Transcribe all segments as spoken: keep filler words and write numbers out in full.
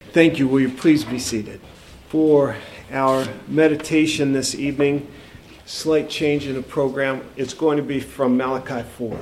Thank you. Will you please be seated? For our meditation this evening, slight change in the program. It's going to be from Malachi four.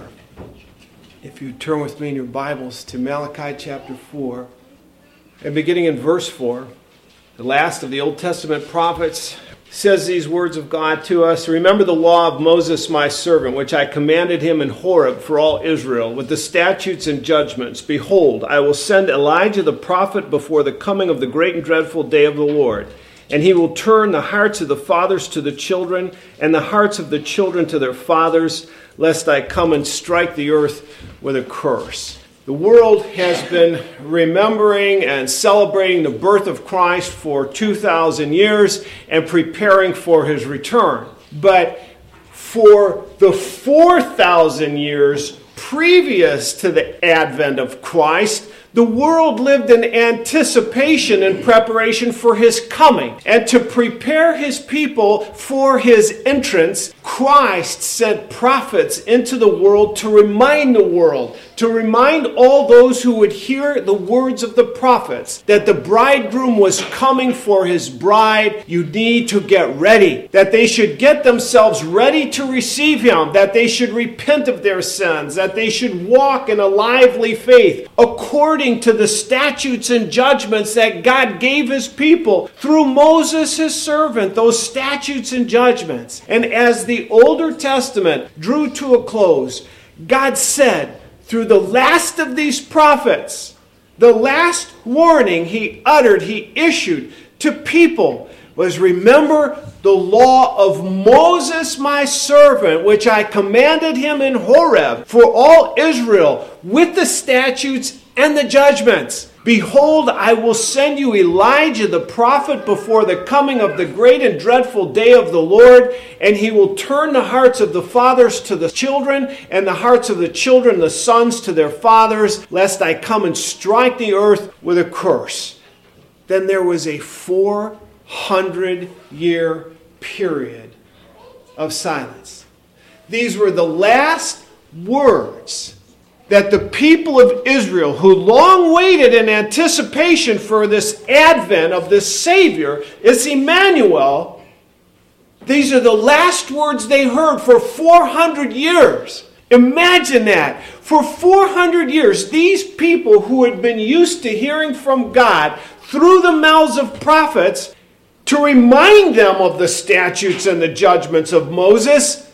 If you turn with me in your Bibles to Malachi chapter four, and beginning in verse four, the last of the Old Testament prophets says these words of God to us. Remember the law of Moses my servant, which I commanded him in Horeb for all Israel, with the statutes and judgments. Behold, I will send Elijah the prophet before the coming of the great and dreadful day of the Lord. And he will turn the hearts of the fathers to the children, and the hearts of the children to their fathers, lest I come and strike the earth with a curse. The world has been remembering and celebrating the birth of Christ for two thousand years and preparing for his return. But for the four thousand years previous to the advent of Christ, the world lived in anticipation and preparation for his coming. And to prepare his people for his entrance, Christ sent prophets into the world to remind the world, to remind all those who would hear the words of the prophets, that the bridegroom was coming for his bride. You need to get ready. That they should get themselves ready to receive him. That they should repent of their sins. That they should walk in a lively faith, according to the statutes and judgments that God gave his people through Moses, his servant, those statutes and judgments. And as the Older Testament drew to a close, God said, through the last of these prophets, the last warning he uttered, he issued to people was, remember the law of Moses my servant, which I commanded him in Horeb for all Israel, with the statutes and the judgments. Behold, I will send you Elijah the prophet before the coming of the great and dreadful day of the Lord, and he will turn the hearts of the fathers to the children, and the hearts of the children, the sons, to their fathers, lest I come and strike the earth with a curse. Then there was a four hundred year period of silence. These were the last words that the people of Israel, who long waited in anticipation for this advent of this Savior, is Emmanuel. These are the last words they heard for four hundred years. Imagine that. For four hundred years, these people who had been used to hearing from God through the mouths of prophets to remind them of the statutes and the judgments of Moses,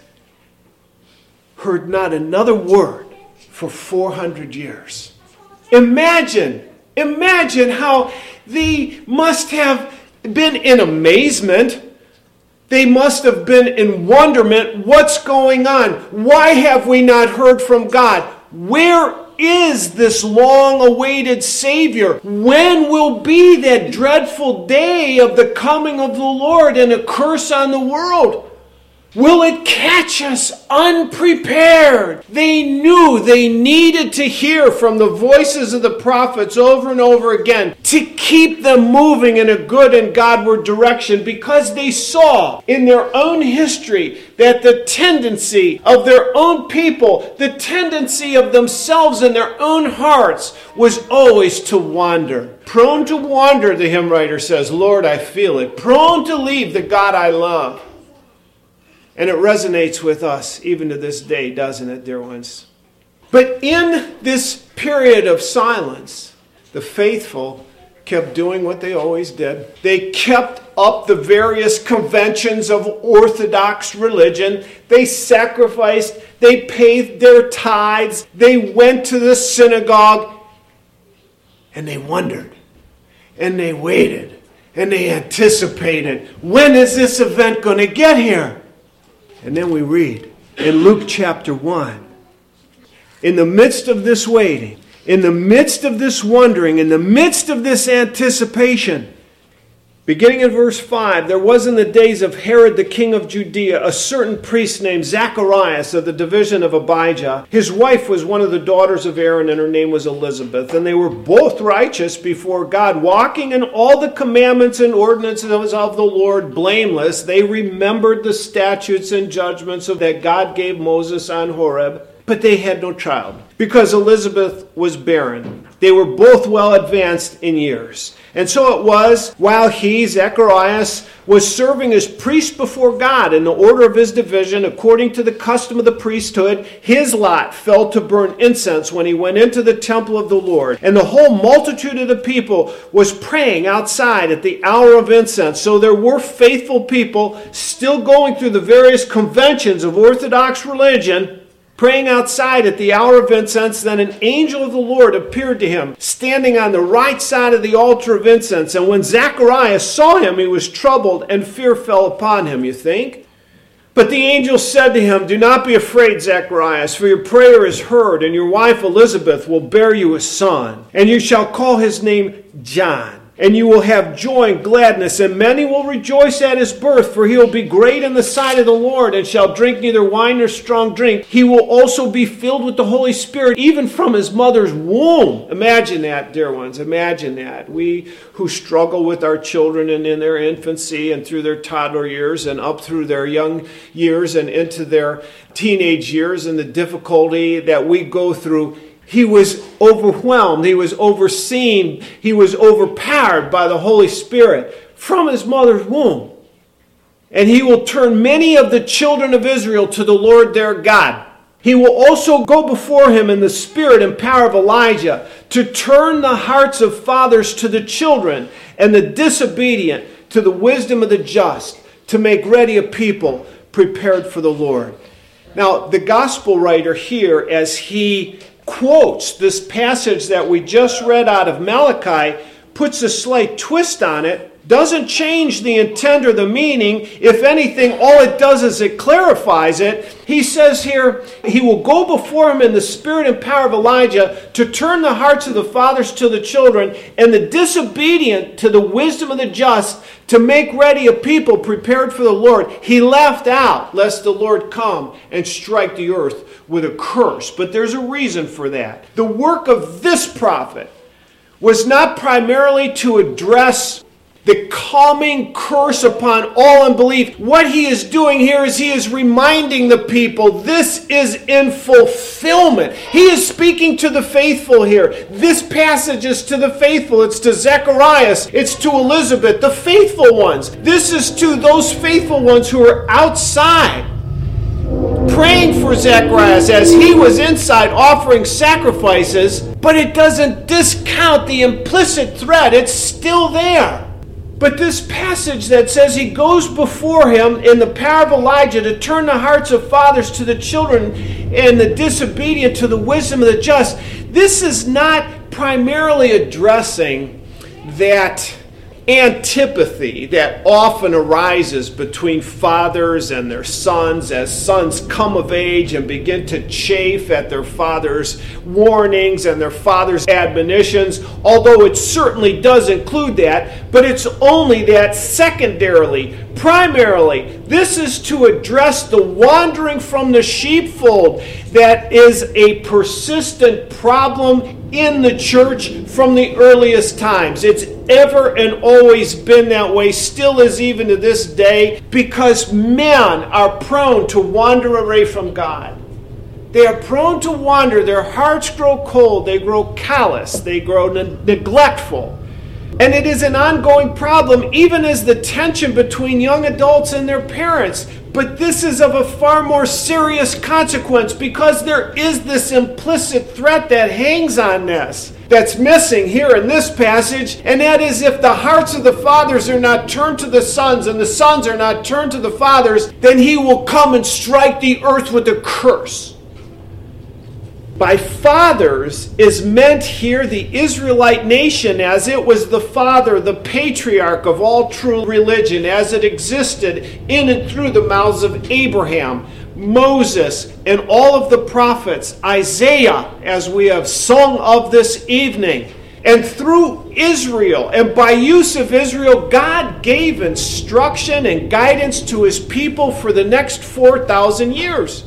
heard not another word for four hundred years. Imagine, imagine how they must have been in amazement. They must have been in wonderment. What's going on? Why have we not heard from God? Where is this long-awaited Savior? When will be that dreadful day of the coming of the Lord and a curse on the world? Will it catch us unprepared? They knew they needed to hear from the voices of the prophets over and over again to keep them moving in a good and Godward direction, because they saw in their own history that the tendency of their own people, the tendency of themselves and their own hearts, was always to wander. Prone to wander, the hymn writer says, Lord, I feel it. Prone to leave the God I love. And it resonates with us even to this day, doesn't it, dear ones? But in this period of silence, the faithful kept doing what they always did. They kept up the various conventions of Orthodox religion. They sacrificed. They paid their tithes. They went to the synagogue. And they wondered. And they waited. And they anticipated. When is this event going to get here? And then we read in Luke chapter one, in the midst of this waiting, in the midst of this wondering, in the midst of this anticipation, beginning in verse five, there was in the days of Herod the king of Judea a certain priest named Zacharias of the division of Abijah. His wife was one of the daughters of Aaron, and her name was Elizabeth. And they were both righteous before God, walking in all the commandments and ordinances of the Lord blameless. They remembered the statutes and judgments of that God gave Moses on Horeb. but they had no child because Elizabeth was barren. They were both well advanced in years. And so it was, while he, Zacharias, was serving as priest before God in the order of his division, according to the custom of the priesthood, his lot fell to burn incense when he went into the temple of the Lord. And the whole multitude of the people was praying outside at the hour of incense. So there were faithful people still going through the various conventions of Orthodox religion, praying outside at the hour of incense. Then an angel of the Lord appeared to him, standing on the right side of the altar of incense. And when Zacharias saw him, he was troubled, and fear fell upon him, you think? But the angel said to him, "Do not be afraid, Zacharias, for your prayer is heard, and your wife Elizabeth will bear you a son, and you shall call his name John. And you will have joy and gladness, and many will rejoice at his birth, for he will be great in the sight of the Lord, and shall drink neither wine nor strong drink. He will also be filled with the Holy Spirit, even from his mother's womb." Imagine that, dear ones. Imagine that. We who struggle with our children and in their infancy and through their toddler years and up through their young years and into their teenage years, and the difficulty that we go through. He was overwhelmed. He was overseen. He was overpowered by the Holy Spirit from his mother's womb. And he will turn many of the children of Israel to the Lord their God. He will also go before him in the spirit and power of Elijah to turn the hearts of fathers to the children and the disobedient to the wisdom of the just, to make ready a people prepared for the Lord. Now, the gospel writer here, as he quotes this passage that we just read out of Malachi, puts a slight twist on it, doesn't change the intent or the meaning. If anything, all it does is it clarifies it. He says here, he will go before him in the spirit and power of Elijah to turn the hearts of the fathers to the children and the disobedient to the wisdom of the just, to make ready a people prepared for the Lord. He left out, lest the Lord come and strike the earth with a curse. But there's a reason for that. The work of this prophet was not primarily to address the coming curse upon all unbelief. What he is doing here is he is reminding the people this is in fulfillment. He is speaking to the faithful here. This passage is to the faithful. It's to Zacharias. It's to Elizabeth, the faithful ones. This is to those faithful ones who are outside, praying for Zacharias as he was inside offering sacrifices. But it doesn't discount the implicit threat. It's still there. But this passage that says he goes before him in the power of Elijah to turn the hearts of fathers to the children and the disobedient to the wisdom of the just, this is not primarily addressing that antipathy that often arises between fathers and their sons as sons come of age and begin to chafe at their father's warnings and their father's admonitions, although it certainly does include that, but it's only that secondarily. Primarily, this is to address the wandering from the sheepfold that is a persistent problem in the church from the earliest times. It's ever and always been that way, still is even to this day, because men are prone to wander away from God. They are prone to wander. Their hearts grow cold. They grow callous. They grow ne- neglectful. And it is an ongoing problem, even as the tension between young adults and their parents. But this is of a far more serious consequence, because there is this implicit threat that hangs on this, that's missing here in this passage, and that is, if the hearts of the fathers are not turned to the sons and the sons are not turned to the fathers, then he will come and strike the earth with a curse. By fathers is meant here the Israelite nation, as it was the father, the patriarch of all true religion, as it existed in and through the mouths of Abraham, Moses, and all of the prophets, Isaiah, as we have sung of this evening. And through Israel, and by use of Israel, God gave instruction and guidance to his people for the next four thousand years.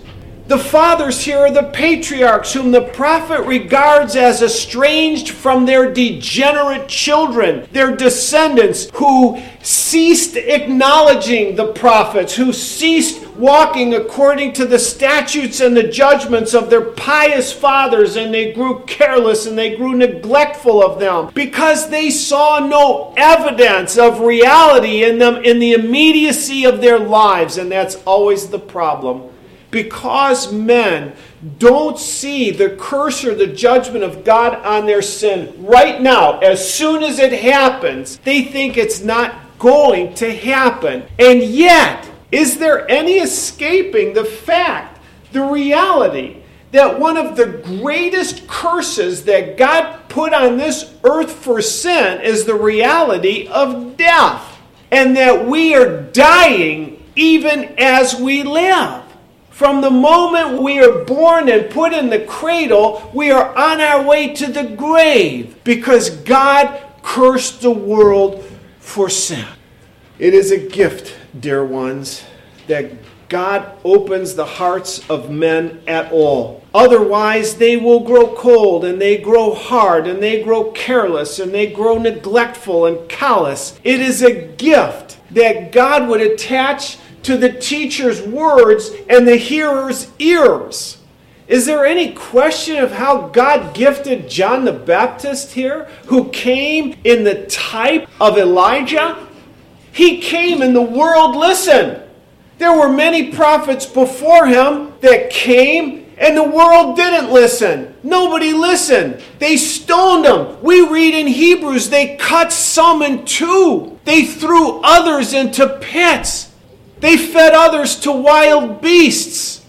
The fathers here are the patriarchs whom the prophet regards as estranged from their degenerate children, their descendants who ceased acknowledging the prophets, who ceased walking according to the statutes and the judgments of their pious fathers, and they grew careless and they grew neglectful of them because they saw no evidence of reality in them in the immediacy of their lives. And that's always the problem. Because men don't see the curse or the judgment of God on their sin right now, as soon as it happens, they think it's not going to happen. And yet, is there any escaping the fact, the reality, that one of the greatest curses that God put on this earth for sin is the reality of death, and that we are dying even as we live? From the moment we are born and put in the cradle, we are on our way to the grave because God cursed the world for sin. It is a gift, dear ones, that God opens the hearts of men at all. Otherwise, they will grow cold and they grow hard and they grow careless and they grow neglectful and callous. It is a gift that God would attach to the teacher's words and the hearer's ears. Is there any question of how God gifted John the Baptist here, who came in the type of Elijah? He came and the world listened. There were many prophets before him that came and the world didn't listen. Nobody listened. They stoned him. We read in Hebrews, they cut some in two. They threw others into pits. They fed others to wild beasts.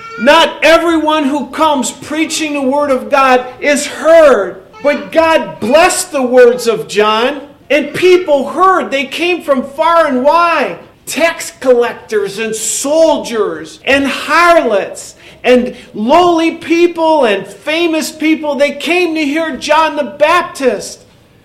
Not everyone who comes preaching the word of God is heard. But God blessed the words of John, and people heard. They came from far and wide. Tax collectors and soldiers and harlots and lowly people and famous people, they came to hear John the Baptist.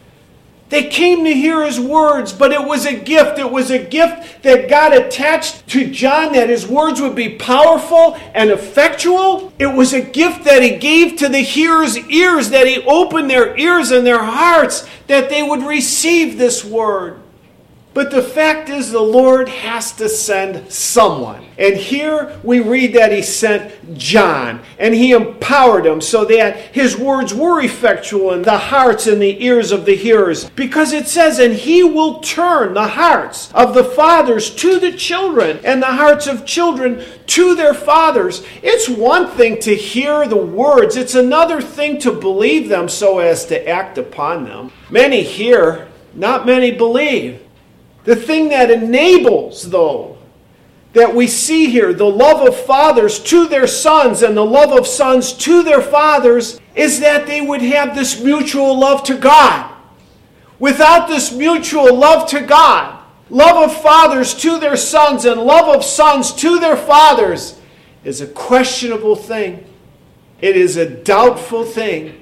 They came to hear his words, but it was a gift. It was a gift that God attached to John, that his words would be powerful and effectual. It was a gift that he gave to the hearers' ears, that he opened their ears and their hearts, that they would receive this word. But the fact is, the Lord has to send someone. And here we read that he sent John, and he empowered him so that his words were effectual in the hearts and the ears of the hearers. Because it says, and he will turn the hearts of the fathers to the children, and the hearts of children to their fathers. It's one thing to hear the words. It's another thing to believe them so as to act upon them. Many hear, not many believe. The thing that enables, though, that we see here, the love of fathers to their sons and the love of sons to their fathers, is that they would have this mutual love to God. Without this mutual love to God, love of fathers to their sons and love of sons to their fathers is a questionable thing. It is a doubtful thing.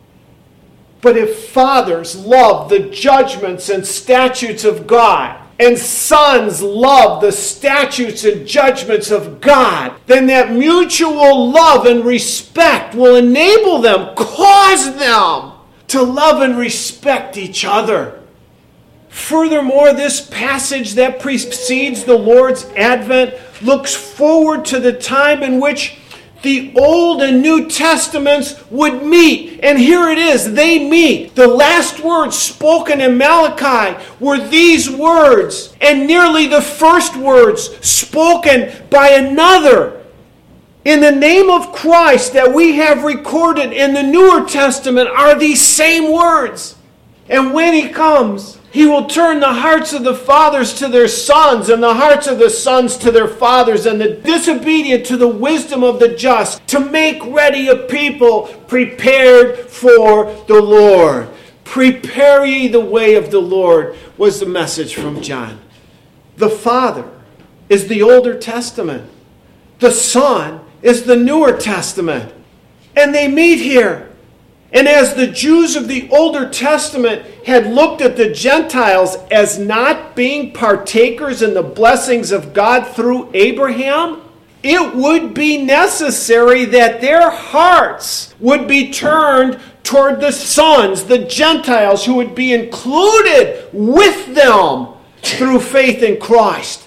But if fathers love the judgments and statutes of God, and sons love the statutes and judgments of God, then that mutual love and respect will enable them, cause them to love and respect each other. Furthermore, this passage that precedes the Lord's advent looks forward to the time in which the Old and New Testaments would meet. And here it is, they meet. The last words spoken in Malachi were these words, and nearly the first words spoken by another in the name of Christ that we have recorded in the Newer Testament are these same words. And when he comes, he will turn the hearts of the fathers to their sons, and the hearts of the sons to their fathers, and the disobedient to the wisdom of the just, to make ready a people prepared for the Lord. Prepare ye the way of the Lord, was the message from John. The Father is the Older Testament. The Son is the Newer Testament. And they meet here. And as the Jews of the Older Testament had looked at the Gentiles as not being partakers in the blessings of God through Abraham, it would be necessary that their hearts would be turned toward the sons, the Gentiles, who would be included with them through faith in Christ.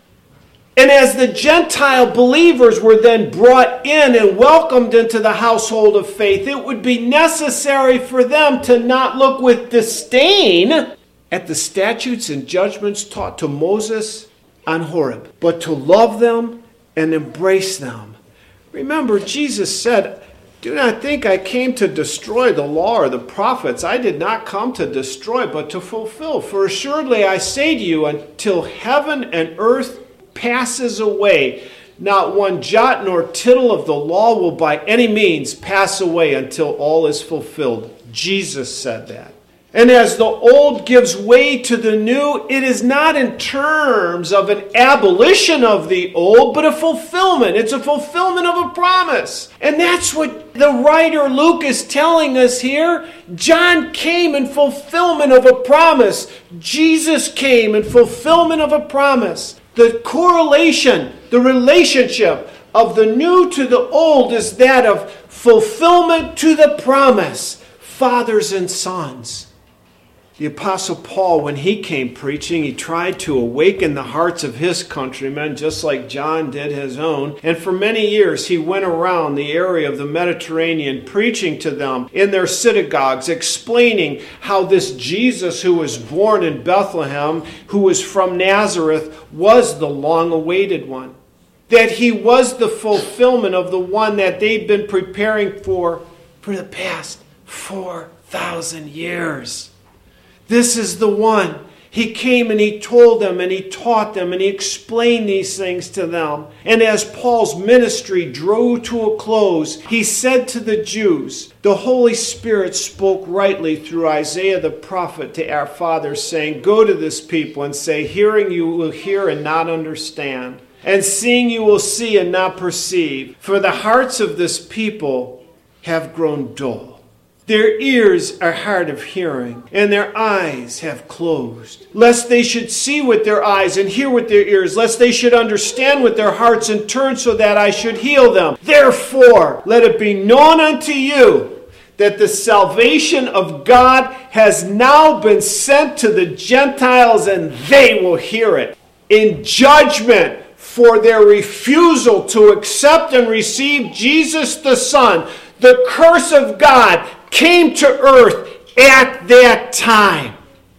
And as the Gentile believers were then brought in and welcomed into the household of faith, it would be necessary for them to not look with disdain at the statutes and judgments taught to Moses on Horeb, but to love them and embrace them. Remember, Jesus said, "Do not think I came to destroy the law or the prophets. I did not come to destroy, but to fulfill. For assuredly I say to you, until heaven and earth passes away, not one jot nor tittle of the law will by any means pass away until all is fulfilled." Jesus said that. And as the old gives way to the new, it is not in terms of an abolition of the old, but a fulfillment. It's a fulfillment of a promise. And that's what the writer Luke is telling us here. John came in fulfillment of a promise. Jesus came in fulfillment of a promise. The correlation, the relationship of the new to the old is that of fulfillment to the promise. Fathers and sons. The Apostle Paul, when he came preaching, he tried to awaken the hearts of his countrymen, just like John did his own. And for many years, he went around the area of the Mediterranean, preaching to them in their synagogues, explaining how this Jesus who was born in Bethlehem, who was from Nazareth, was the long-awaited one. That he was the fulfillment of the one that they'd been preparing for for the past four thousand years. This is the one. He came and he told them and he taught them and he explained these things to them. And as Paul's ministry drew to a close, he said to the Jews, the Holy Spirit spoke rightly through Isaiah the prophet to our fathers, saying, "Go to this people and say, hearing you will hear and not understand, and seeing you will see and not perceive. For the hearts of this people have grown dull. Their ears are hard of hearing, and their eyes have closed. Lest they should see with their eyes and hear with their ears, lest they should understand with their hearts and turn so that I should heal them. Therefore, let it be known unto you that the salvation of God has now been sent to the Gentiles, and they will hear it. In judgment for their refusal to accept and receive Jesus the Son, the curse of God came to earth at that time."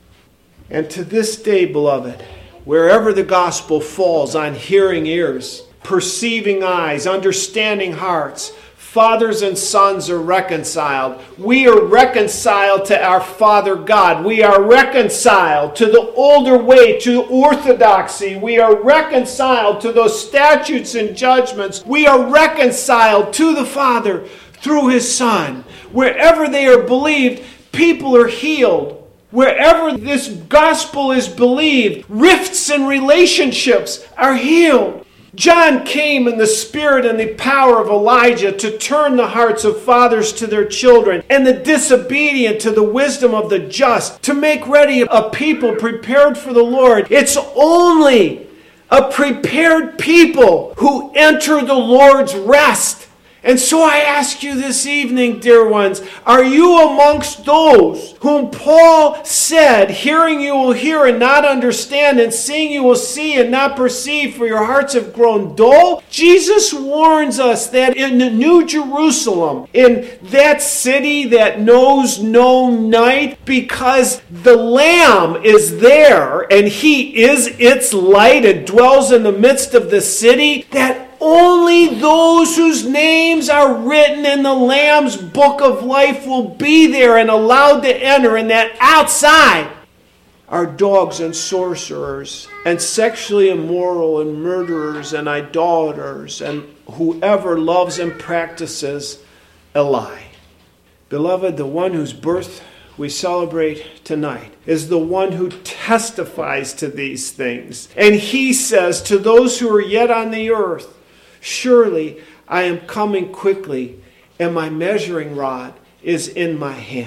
And to this day, beloved, wherever the gospel falls on hearing ears, perceiving eyes, understanding hearts, fathers and sons are reconciled. We are reconciled to our Father God. We are reconciled to the older way, to orthodoxy. We are reconciled to those statutes and judgments. We are reconciled to the Father through His Son. Wherever they are believed, people are healed. Wherever this gospel is believed, rifts and relationships are healed. John came in the spirit and the power of Elijah to turn the hearts of fathers to their children and the disobedient to the wisdom of the just, to make ready a people prepared for the Lord. It's only a prepared people who enter the Lord's rest. And so I ask you this evening, dear ones, are you amongst those whom Paul said, hearing you will hear and not understand, and seeing you will see and not perceive, for your hearts have grown dull? Jesus warns us that in the New Jerusalem, in that city that knows no night, because the Lamb is there and He is its light and dwells in the midst of the city, that only those whose names are written in the Lamb's book of life will be there and allowed to enter, and that outside are dogs and sorcerers and sexually immoral and murderers and idolaters and whoever loves and practices a lie. Beloved, the one whose birth we celebrate tonight is the one who testifies to these things. And He says to those who are yet on the earth, "Surely I am coming quickly, and my measuring rod is in my hand."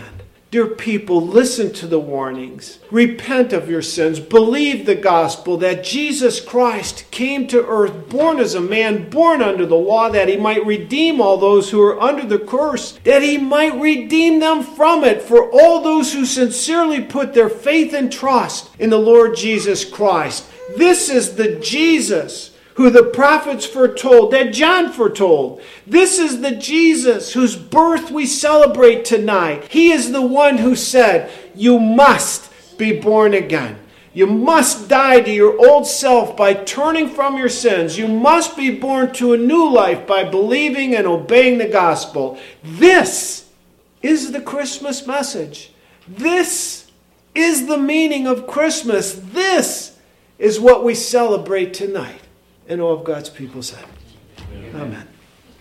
Dear people, listen to the warnings. Repent of your sins. Believe the gospel that Jesus Christ came to earth, born as a man, born under the law, that he might redeem all those who are under the curse, that he might redeem them from it for all those who sincerely put their faith and trust in the Lord Jesus Christ. This is the Jesus who the prophets foretold, that John foretold. This is the Jesus whose birth we celebrate tonight. He is the one who said, you must be born again. You must die to your old self by turning from your sins. You must be born to a new life by believing and obeying the gospel. This is the Christmas message. This is the meaning of Christmas. This is what we celebrate tonight. And all of God's people said, Amen. Amen.